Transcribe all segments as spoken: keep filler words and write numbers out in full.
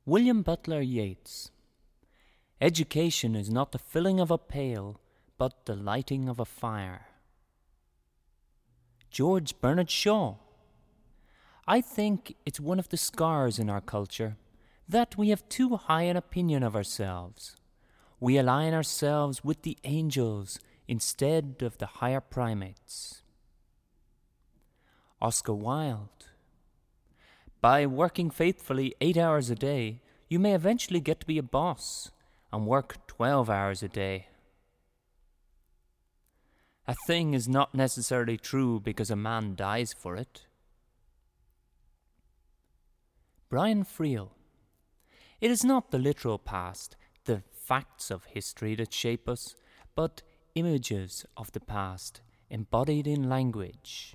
William Butler Yeats. Education is not the filling of a pail, but the lighting of a fire. George Bernard Shaw. I think it's one of the scars in our culture that we have too high an opinion of ourselves. We align ourselves with the angels instead of the higher primates. Oscar Wilde. By working faithfully eight hours a day, you may eventually get to be a boss and work twelve hours a day. A thing is not necessarily true because a man dies for it. Brian Friel. It is not the literal past, the facts of history that shape us, but images of the past embodied in language.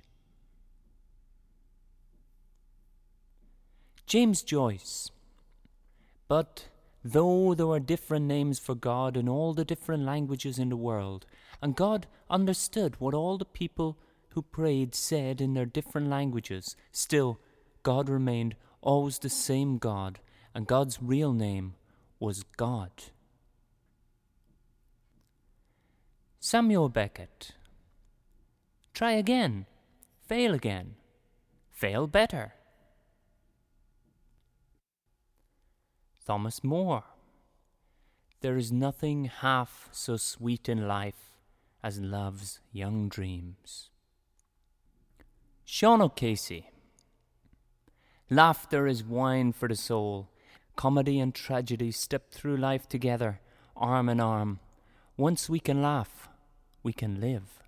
James Joyce. But though there were different names for God in all the different languages in the world, and God understood what all the people who prayed said in their different languages, still God remained always the same God, and God's real name was God. Samuel Beckett. Try again, fail again, fail better. Thomas More. There is nothing half so sweet in life as love's young dreams. Sean O'Casey. Laughter is wine for the soul. Comedy and tragedy step through life together, arm in arm. Once we can laugh, we can live.